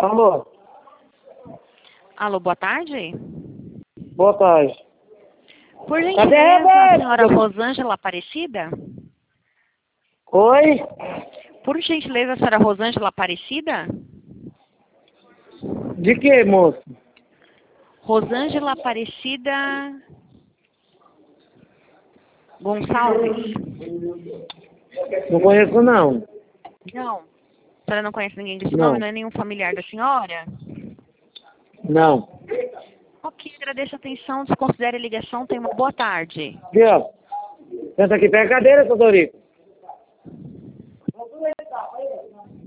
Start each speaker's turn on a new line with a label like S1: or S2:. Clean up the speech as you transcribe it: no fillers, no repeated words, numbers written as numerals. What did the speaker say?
S1: Alô?
S2: Alô, boa tarde.
S1: Boa tarde.
S2: Por
S1: Cadê a
S2: gentileza, a
S1: Rebeca?
S2: senhora Rosângela Aparecida?
S1: Oi?
S2: Por gentileza, a senhora Rosângela Aparecida?
S1: De que, moço?
S2: Rosângela Aparecida Gonçalves?
S1: Não conheço, não.
S2: Não. A senhora não conhece ninguém desse
S1: Não.
S2: nome? Não é nenhum familiar da senhora?
S1: Não.
S2: Ok, agradeço a atenção. Desconsidere a ligação. Tenha uma boa tarde.
S1: Aqui, ó. Senta aqui, pega a cadeira, seu Dorico.